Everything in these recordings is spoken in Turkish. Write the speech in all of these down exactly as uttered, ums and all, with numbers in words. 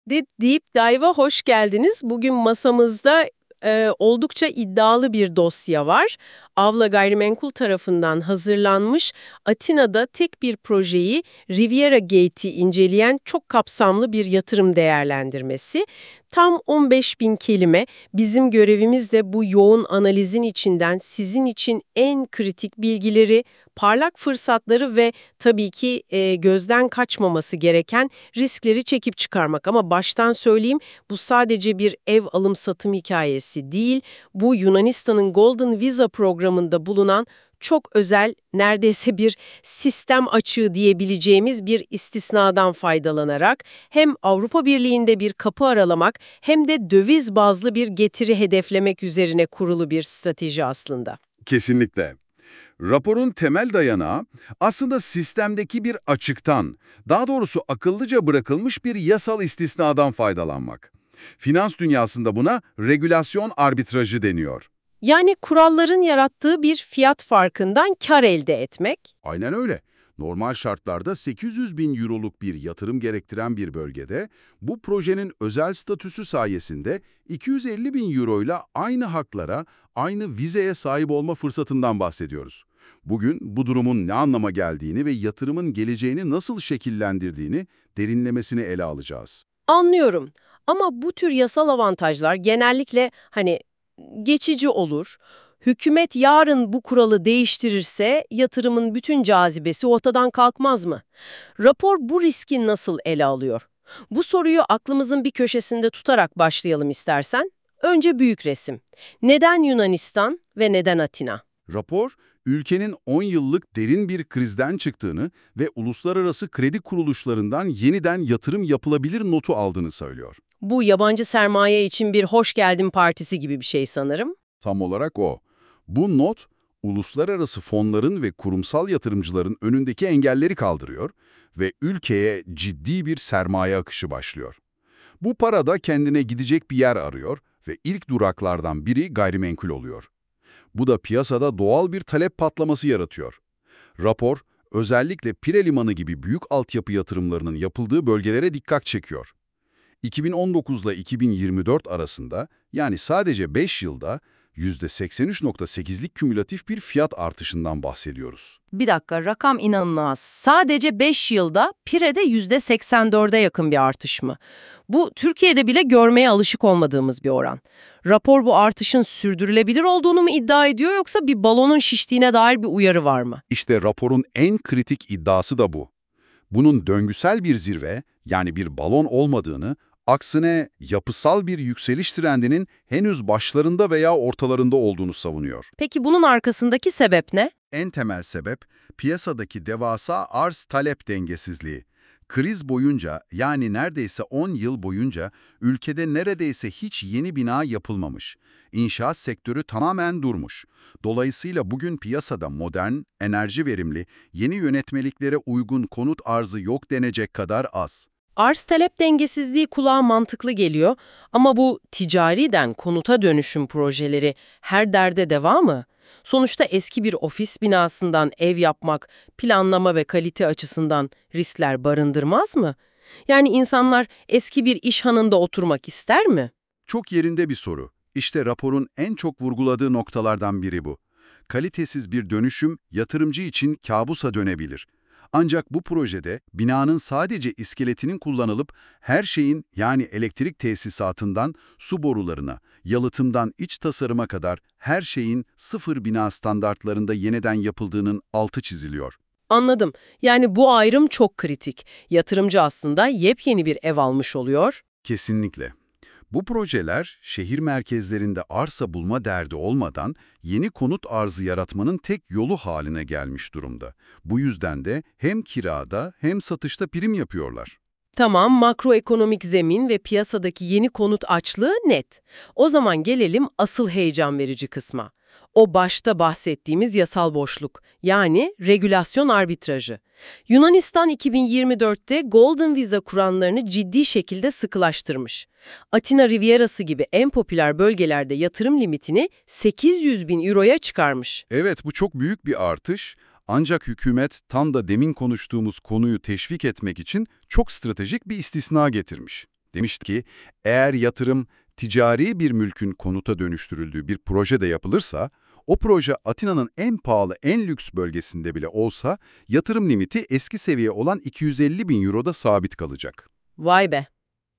De Deep Dive'a hoş geldiniz. Bugün masamızda e, oldukça iddialı bir dosya var. Avla Gayrimenkul tarafından hazırlanmış, Atina'da tek bir projeyi Riviera Gate'i inceleyen çok kapsamlı bir yatırım değerlendirmesi. Tam on beş bin kelime. Bizim görevimiz de bu yoğun analizin içinden sizin için en kritik bilgileri, parlak fırsatları ve tabii ki e, gözden kaçmaması gereken riskleri çekip çıkarmak. Ama baştan söyleyeyim, bu sadece bir ev alım satım hikayesi değil. Bu Yunanistan'ın Golden Visa programında bulunan çok özel, neredeyse bir sistem açığı diyebileceğimiz bir istisnadan faydalanarak hem Avrupa Birliği'nde bir kapı aralamak hem de döviz bazlı bir getiri hedeflemek üzerine kurulu bir strateji aslında. Kesinlikle. Raporun temel dayanağı aslında sistemdeki bir açıktan, daha doğrusu akıllıca bırakılmış bir yasal istisnadan faydalanmak. Finans dünyasında buna regülasyon arbitrajı deniyor. Yani kuralların yarattığı bir fiyat farkından kar elde etmek. Aynen öyle. Normal şartlarda sekiz yüz bin euroluk bir yatırım gerektiren bir bölgede bu projenin özel statüsü sayesinde iki yüz elli bin euroyla aynı haklara, aynı vizeye sahip olma fırsatından bahsediyoruz. Bugün bu durumun ne anlama geldiğini ve yatırımın geleceğini nasıl şekillendirdiğini derinlemesine ele alacağız. Anlıyorum. Ama bu tür yasal avantajlar genellikle hani geçici olur. Hükümet yarın bu kuralı değiştirirse yatırımın bütün cazibesi ortadan kalkmaz mı? Rapor bu riski nasıl ele alıyor? Bu soruyu aklımızın bir köşesinde tutarak başlayalım istersen. Önce büyük resim. Neden Yunanistan ve neden Atina? Rapor, ülkenin on yıllık derin bir krizden çıktığını ve uluslararası kredi kuruluşlarından yeniden yatırım yapılabilir notu aldığını söylüyor. Bu yabancı sermaye için bir hoş geldin partisi gibi bir şey sanırım. Tam olarak o. Bu not, uluslararası fonların ve kurumsal yatırımcıların önündeki engelleri kaldırıyor ve ülkeye ciddi bir sermaye akışı başlıyor. Bu para da kendine gidecek bir yer arıyor ve ilk duraklardan biri gayrimenkul oluyor. Bu da piyasada doğal bir talep patlaması yaratıyor. Rapor, özellikle Pire Limanı gibi büyük altyapı yatırımlarının yapıldığı bölgelere dikkat çekiyor. iki bin on dokuz ile iki bin yirmi dört arasında, yani sadece beş yılda yüzde seksen üç nokta sekizlik kümülatif bir fiyat artışından bahsediyoruz. Bir dakika, rakam inanılmaz. Sadece beş yılda Pire'de yüzde seksen dörde yakın bir artış mı? Bu Türkiye'de bile görmeye alışık olmadığımız bir oran. Rapor bu artışın sürdürülebilir olduğunu mu iddia ediyor yoksa bir balonun şiştiğine dair bir uyarı var mı? İşte raporun en kritik iddiası da bu. Bunun döngüsel bir zirve, yani bir balon olmadığını, aksine yapısal bir yükseliş trendinin henüz başlarında veya ortalarında olduğunu savunuyor. Peki bunun arkasındaki sebep ne? En temel sebep, piyasadaki devasa arz-talep dengesizliği. Kriz boyunca, yani neredeyse on yıl boyunca ülkede neredeyse hiç yeni bina yapılmamış. İnşaat sektörü tamamen durmuş. Dolayısıyla bugün piyasada modern, enerji verimli, yeni yönetmeliklere uygun konut arzı yok denecek kadar az. Arz-talep dengesizliği kulağa mantıklı geliyor ama bu ticariden konuta dönüşüm projeleri her derde deva mı? Sonuçta eski bir ofis binasından ev yapmak planlama ve kalite açısından riskler barındırmaz mı? Yani insanlar eski bir iş hanında oturmak ister mi? Çok yerinde bir soru. İşte raporun en çok vurguladığı noktalardan biri bu. Kalitesiz bir dönüşüm yatırımcı için kabusa dönebilir. Ancak bu projede binanın sadece iskeletinin kullanılıp her şeyin, yani elektrik tesisatından su borularına, yalıtımdan iç tasarıma kadar her şeyin sıfır bina standartlarında yeniden yapıldığının altı çiziliyor. Anladım. Yani bu ayrım çok kritik. Yatırımcı aslında yepyeni bir ev almış oluyor. Kesinlikle. Bu projeler şehir merkezlerinde arsa bulma derdi olmadan yeni konut arzı yaratmanın tek yolu haline gelmiş durumda. Bu yüzden de hem kirada hem satışta prim yapıyorlar. Tamam, makroekonomik zemin ve piyasadaki yeni konut açlığı net. O zaman gelelim asıl heyecan verici kısma. O başta bahsettiğimiz yasal boşluk, yani regülasyon arbitrajı. Yunanistan iki bin yirmi dörtte Golden Visa kuranlarını ciddi şekilde sıkılaştırmış. Atina Rivierası gibi en popüler bölgelerde yatırım limitini sekiz yüz bin euroya çıkarmış. Evet, bu çok büyük bir artış. Ancak hükümet tam da demin konuştuğumuz konuyu teşvik etmek için çok stratejik bir istisna getirmiş. Demişti ki, eğer yatırım ticari bir mülkün konuta dönüştürüldüğü bir proje de yapılırsa, o proje Atina'nın en pahalı, en lüks bölgesinde bile olsa, yatırım limiti eski seviye olan iki yüz elli bin euroda sabit kalacak. Vay be.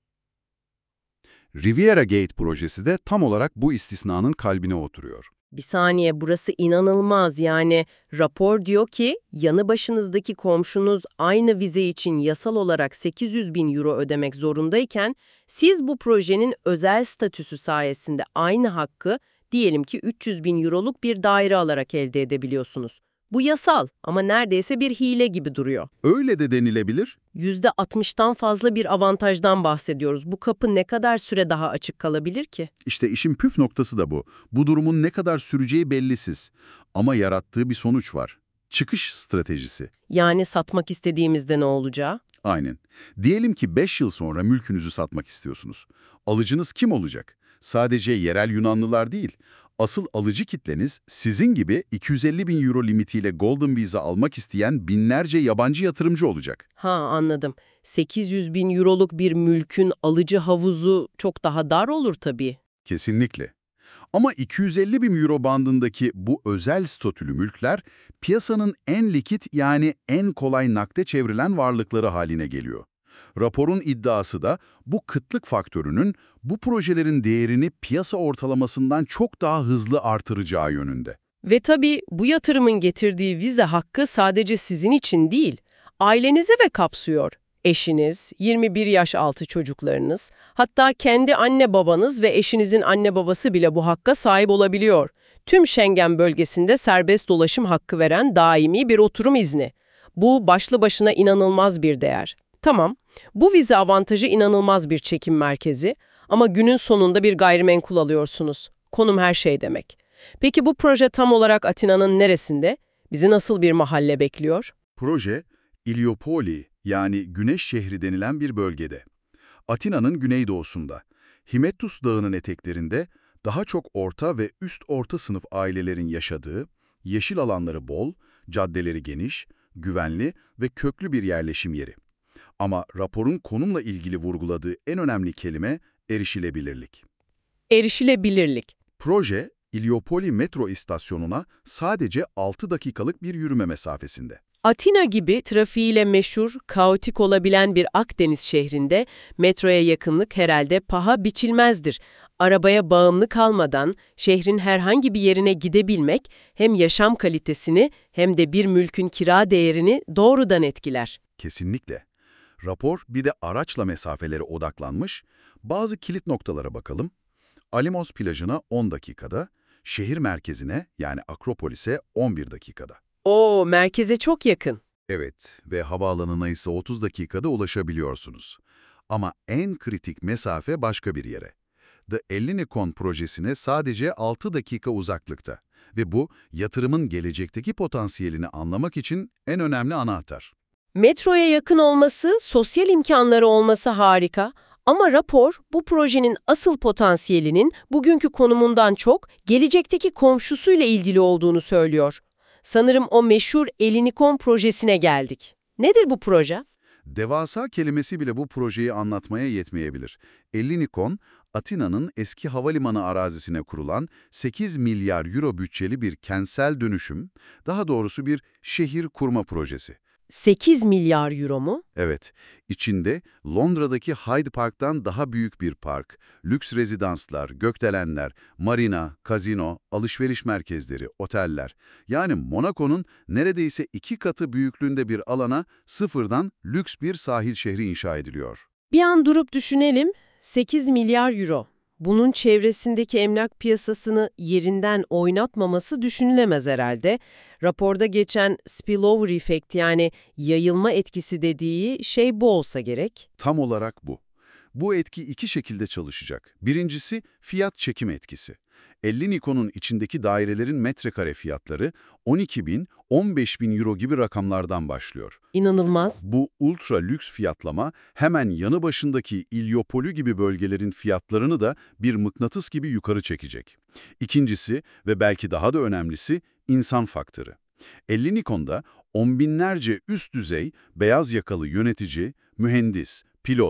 Riviera Gate projesi de tam olarak bu istisnanın kalbine oturuyor. Bir saniye, burası inanılmaz. Yani rapor diyor ki yanı başınızdaki komşunuz aynı vize için yasal olarak sekiz yüz bin euro ödemek zorundayken siz bu projenin özel statüsü sayesinde aynı hakkı diyelim ki üç yüz bin euroluk bir daire alarak elde edebiliyorsunuz. Bu yasal ama neredeyse bir hile gibi duruyor. Öyle de denilebilir. yüzde altmıştan fazla bir avantajdan bahsediyoruz. Bu kapı ne kadar süre daha açık kalabilir ki? İşte işin püf noktası da bu. Bu durumun ne kadar süreceği bellisiz. Ama yarattığı bir sonuç var. Çıkış stratejisi. Yani satmak istediğimizde ne olacağı? Aynen. Diyelim ki beş yıl sonra mülkünüzü satmak istiyorsunuz. Alıcınız kim olacak? Sadece yerel Yunanlılar değil. Asıl alıcı kitleniz sizin gibi iki yüz elli bin euro limitiyle Golden Visa almak isteyen binlerce yabancı yatırımcı olacak. Ha, anladım. sekiz yüz bin euroluk bir mülkün alıcı havuzu çok daha dar olur tabii. Kesinlikle. Ama iki yüz elli bin euro bandındaki bu özel statülü mülkler piyasanın en likit yani en kolay nakde çevrilen varlıkları haline geliyor. Raporun iddiası da bu kıtlık faktörünün bu projelerin değerini piyasa ortalamasından çok daha hızlı artıracağı yönünde. Ve tabii bu yatırımın getirdiği vize hakkı sadece sizin için değil, ailenizi de kapsıyor. Eşiniz, yirmi bir yaş altı çocuklarınız, hatta kendi anne babanız ve eşinizin anne babası bile bu hakka sahip olabiliyor. Tüm Schengen bölgesinde serbest dolaşım hakkı veren daimi bir oturum izni. Bu başlı başına inanılmaz bir değer. Tamam, bu vize avantajı inanılmaz bir çekim merkezi ama günün sonunda bir gayrimenkul alıyorsunuz. Konum her şey demek. Peki bu proje tam olarak Atina'nın neresinde? Bizi nasıl bir mahalle bekliyor? Proje, İliopoli yani Güneş Şehri denilen bir bölgede. Atina'nın güneydoğusunda, Hymettus Dağı'nın eteklerinde daha çok orta ve üst orta sınıf ailelerin yaşadığı, yeşil alanları bol, caddeleri geniş, güvenli ve köklü bir yerleşim yeri. Ama raporun konumla ilgili vurguladığı en önemli kelime erişilebilirlik. Erişilebilirlik. Proje, İliopoli metro istasyonuna sadece altı dakikalık bir yürüme mesafesinde. Atina gibi trafiğiyle meşhur, kaotik olabilen bir Akdeniz şehrinde metroya yakınlık herhalde paha biçilmezdir. Arabaya bağımlı kalmadan şehrin herhangi bir yerine gidebilmek hem yaşam kalitesini hem de bir mülkün kira değerini doğrudan etkiler. Kesinlikle. Rapor bir de araçla mesafelere odaklanmış, bazı kilit noktalara bakalım. Alimos plajına on dakikada, şehir merkezine yani Akropolis'e on bir dakikada. Oo, merkeze çok yakın. Evet ve havaalanına ise otuz dakikada ulaşabiliyorsunuz. Ama en kritik mesafe başka bir yere. The Ellinikon projesine sadece altı dakika uzaklıkta ve bu yatırımın gelecekteki potansiyelini anlamak için en önemli anahtar. Metroya yakın olması, sosyal imkanları olması harika. Ama rapor bu projenin asıl potansiyelinin bugünkü konumundan çok gelecekteki komşusuyla ilgili olduğunu söylüyor. Sanırım o meşhur Ellinikon projesine geldik. Nedir bu proje? Devasa kelimesi bile bu projeyi anlatmaya yetmeyebilir. Ellinikon, Atina'nın eski havalimanı arazisine kurulan sekiz milyar euro bütçeli bir kentsel dönüşüm, daha doğrusu bir şehir kurma projesi. sekiz milyar euro mu? Evet, içinde Londra'daki Hyde Park'tan daha büyük bir park, lüks rezidanslar, gökdelenler, marina, kazino, alışveriş merkezleri, oteller. Yani Monaco'nun neredeyse iki katı büyüklüğünde bir alana sıfırdan lüks bir sahil şehri inşa ediliyor. Bir an durup düşünelim. sekiz milyar euro. Bunun çevresindeki emlak piyasasını yerinden oynatmaması düşünülemez herhalde. Raporda geçen spillover effect yani yayılma etkisi dediği şey bu olsa gerek. Tam olarak bu. Bu etki iki şekilde çalışacak. Birincisi fiyat çekim etkisi. Ellinikon'un içindeki dairelerin metrekare fiyatları on iki bin, on beş bin euro gibi rakamlardan başlıyor. İnanılmaz. Bu ultra lüks fiyatlama hemen yanı başındaki İlyopoli gibi bölgelerin fiyatlarını da bir mıknatıs gibi yukarı çekecek. İkincisi ve belki daha da önemlisi insan faktörü. Ellinikon'da on binlerce üst düzey, beyaz yakalı yönetici, mühendis, pilot,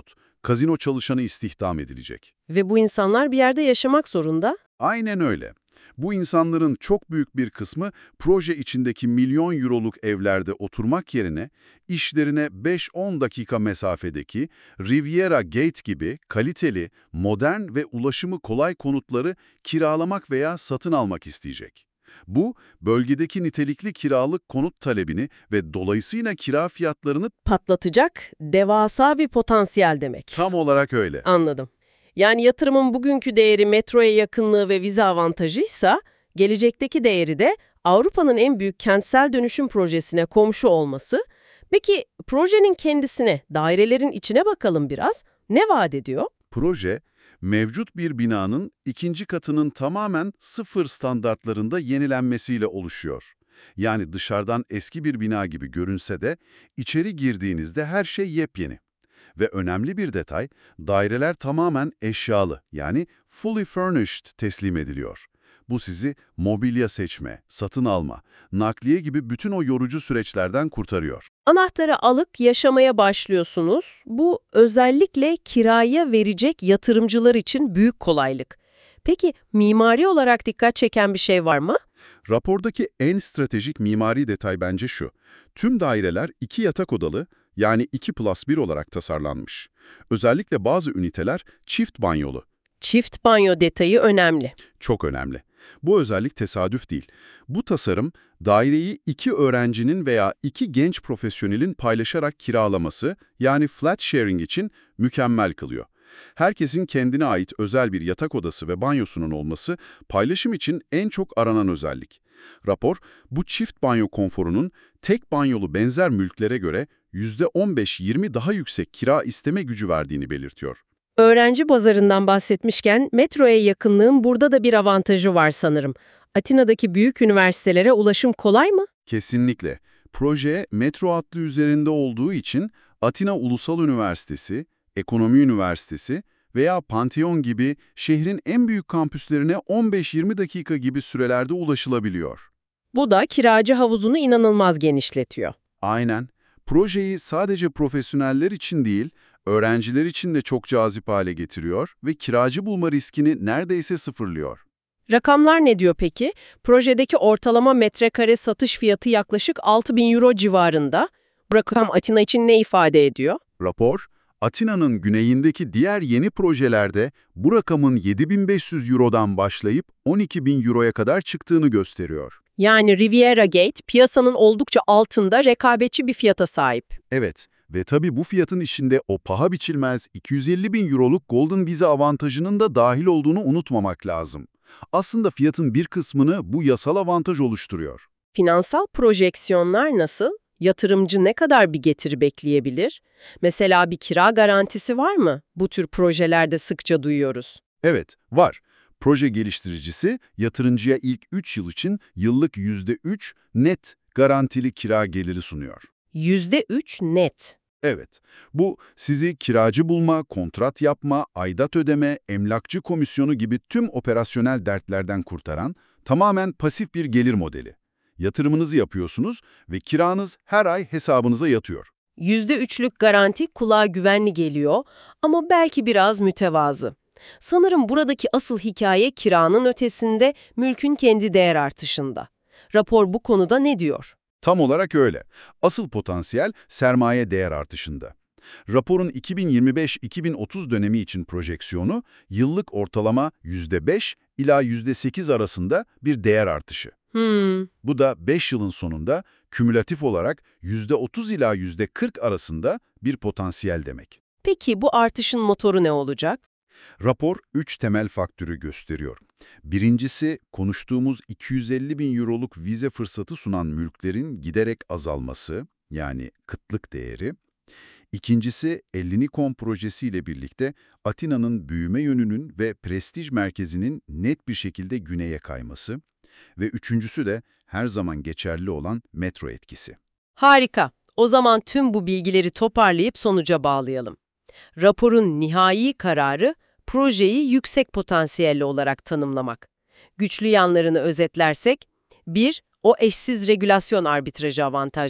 Kazino çalışanı istihdam edilecek. Ve bu insanlar bir yerde yaşamak zorunda. Aynen öyle. Bu insanların çok büyük bir kısmı proje içindeki milyon euroluk evlerde oturmak yerine işlerine beş on dakika mesafedeki Riviera Gate gibi kaliteli, modern ve ulaşımı kolay konutları kiralamak veya satın almak isteyecek. Bu, bölgedeki nitelikli kiralık konut talebini ve dolayısıyla kira fiyatlarını Patlatacak devasa bir potansiyel demek. tam olarak öyle. Anladım. Yani yatırımın bugünkü değeri metroya yakınlığı ve vize avantajıysa, gelecekteki değeri de Avrupa'nın en büyük kentsel dönüşüm projesine komşu olması. Peki projenin kendisine, dairelerin içine bakalım biraz. Ne vaat ediyor? Proje, mevcut bir binanın ikinci katının tamamen sıfır standartlarında yenilenmesiyle oluşuyor. Yani dışarıdan eski bir bina gibi görünse de içeri girdiğinizde her şey yepyeni. Ve önemli bir detay, daireler tamamen eşyalı, yani fully furnished teslim ediliyor. Bu sizi mobilya seçme, satın alma, nakliye gibi bütün o yorucu süreçlerden kurtarıyor. Anahtarı alıp yaşamaya başlıyorsunuz. Bu özellikle kiraya verecek yatırımcılar için büyük kolaylık. Peki mimari olarak dikkat çeken bir şey var mı? Rapordaki en stratejik mimari detay bence şu. Tüm daireler iki yatak odalı, yani iki plus bir olarak tasarlanmış. Özellikle bazı üniteler çift banyolu. Çift banyo detayı önemli. Çok önemli. Bu özellik tesadüf değil. Bu tasarım, daireyi iki öğrencinin veya iki genç profesyonelin paylaşarak kiralaması, yani flat sharing için mükemmel kılıyor. Herkesin kendine ait özel bir yatak odası ve banyosunun olması, paylaşım için en çok aranan özellik. Rapor, bu çift banyo konforunun tek banyolu benzer mülklere göre yüzde on beş yirmi daha yüksek kira isteme gücü verdiğini belirtiyor. Öğrenci pazarından bahsetmişken metroya yakınlığın burada da bir avantajı var sanırım. Atina'daki büyük üniversitelere ulaşım kolay mı? Kesinlikle. Proje metro hattı üzerinde olduğu için Atina Ulusal Üniversitesi, Ekonomi Üniversitesi veya Pantheon gibi şehrin en büyük kampüslerine on beş yirmi dakika gibi sürelerde ulaşılabiliyor. Bu da kiracı havuzunu inanılmaz genişletiyor. Aynen. Projeyi sadece profesyoneller için değil, öğrenciler için de çok cazip hale getiriyor ve kiracı bulma riskini neredeyse sıfırlıyor. Rakamlar ne diyor peki? Projedeki ortalama metrekare satış fiyatı yaklaşık altı bin euro civarında. Bu rakam Atina için ne ifade ediyor? Rapor, Atina'nın güneyindeki diğer yeni projelerde bu rakamın yedi bin beş yüz eurodan başlayıp on iki bin euroya kadar çıktığını gösteriyor. Yani Riviera Gate piyasanın oldukça altında rekabetçi bir fiyata sahip. Evet ve tabii bu fiyatın içinde o paha biçilmez iki yüz elli bin euroluk Golden Visa avantajının da dahil olduğunu unutmamak lazım. Aslında fiyatın bir kısmını bu yasal avantaj oluşturuyor. Finansal projeksiyonlar nasıl? Yatırımcı ne kadar bir getiri bekleyebilir? Mesela bir kira garantisi var mı? Bu tür projelerde sıkça duyuyoruz. Evet, var. Proje geliştiricisi yatırımcıya ilk üç yıl için yıllık yüzde üç net garantili kira geliri sunuyor. yüzde üç net. Evet, bu sizi kiracı bulma, kontrat yapma, aidat ödeme, emlakçı komisyonu gibi tüm operasyonel dertlerden kurtaran tamamen pasif bir gelir modeli. Yatırımınızı yapıyorsunuz ve kiranız her ay hesabınıza yatıyor. yüzde üçlük garanti kulağa güvenli geliyor ama belki biraz mütevazı. Sanırım buradaki asıl hikaye kiranın ötesinde mülkün kendi değer artışında. Rapor bu konuda ne diyor? Tam olarak öyle. Asıl potansiyel sermaye değer artışında. Raporun iki bin yirmi beş iki bin otuz dönemi için projeksiyonu yıllık ortalama yüzde beş ila yüzde sekiz arasında bir değer artışı. Hmm. Bu da beş yılın sonunda kümülatif olarak yüzde otuz ila yüzde kırk arasında bir potansiyel demek. Peki bu artışın motoru ne olacak? Rapor üç temel faktörü gösteriyor. Birincisi, konuştuğumuz iki yüz elli bin euroluk vize fırsatı sunan mülklerin giderek azalması, yani kıtlık değeri. İkincisi, Ellinikon projesiyle birlikte Atina'nın büyüme yönünün ve prestij merkezinin net bir şekilde güneye kayması. Ve üçüncüsü de her zaman geçerli olan metro etkisi. Harika. O zaman tüm bu bilgileri toparlayıp sonuca bağlayalım. Raporun nihai kararı, projeyi yüksek potansiyelli olarak tanımlamak. Güçlü yanlarını özetlersek, bir O eşsiz regülasyon arbitrajı avantajı.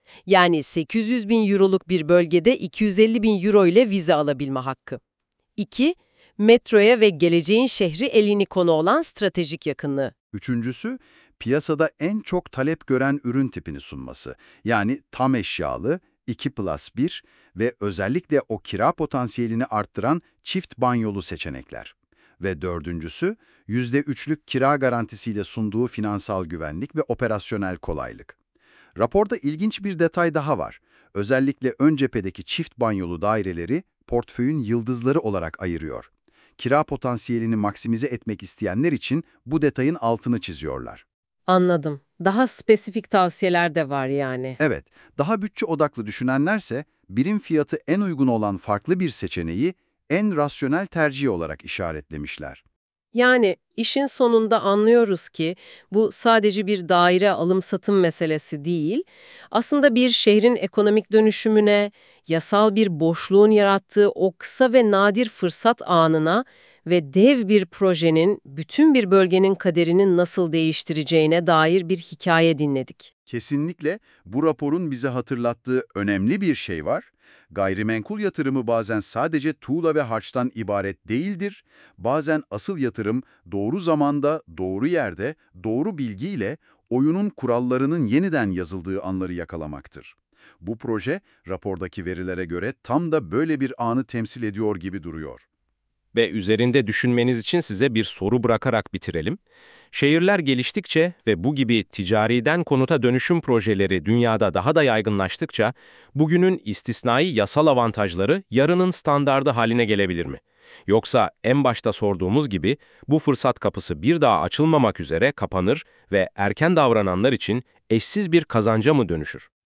Yani sekiz yüz bin euroluk bir bölgede iki yüz elli bin euro ile vize alabilme hakkı. iki. Metroya ve geleceğin şehri elini konu olan stratejik yakınlığı. Üçüncüsü, piyasada en çok talep gören ürün tipini sunması. Yani tam eşyalı, iki plus bir ve özellikle o kira potansiyelini arttıran çift banyolu seçenekler. Ve dördüncüsü, yüzde üçlük kira garantisiyle sunduğu finansal güvenlik ve operasyonel kolaylık. Raporda ilginç bir detay daha var. Özellikle ön cephedeki çift banyolu daireleri portföyün yıldızları olarak ayırıyor. Kira potansiyelini maksimize etmek isteyenler için bu detayın altını çiziyorlar. Anladım. Daha spesifik tavsiyeler de var yani. Evet, daha bütçe odaklı düşünenlerse birim fiyatı en uygun olan farklı bir seçeneği en rasyonel tercih olarak işaretlemişler. Yani işin sonunda anlıyoruz ki bu sadece bir daire alım-satım meselesi değil, aslında bir şehrin ekonomik dönüşümüne, yasal bir boşluğun yarattığı o kısa ve nadir fırsat anına ve dev bir projenin bütün bir bölgenin kaderini nasıl değiştireceğine dair bir hikaye dinledik. Kesinlikle bu raporun bize hatırlattığı önemli bir şey var. Gayrimenkul yatırımı bazen sadece tuğla ve harçtan ibaret değildir. Bazen asıl yatırım doğru zamanda, doğru yerde, doğru bilgiyle oyunun kurallarının yeniden yazıldığı anları yakalamaktır. Bu proje, rapordaki verilere göre tam da böyle bir anı temsil ediyor gibi duruyor. Ve üzerinde düşünmeniz için size bir soru bırakarak bitirelim. Şehirler geliştikçe ve bu gibi ticariden konuta dönüşüm projeleri dünyada daha da yaygınlaştıkça, bugünün istisnai yasal avantajları yarının standardı haline gelebilir mi? Yoksa en başta sorduğumuz gibi bu fırsat kapısı bir daha açılmamak üzere kapanır ve erken davrananlar için eşsiz bir kazanca mı dönüşür?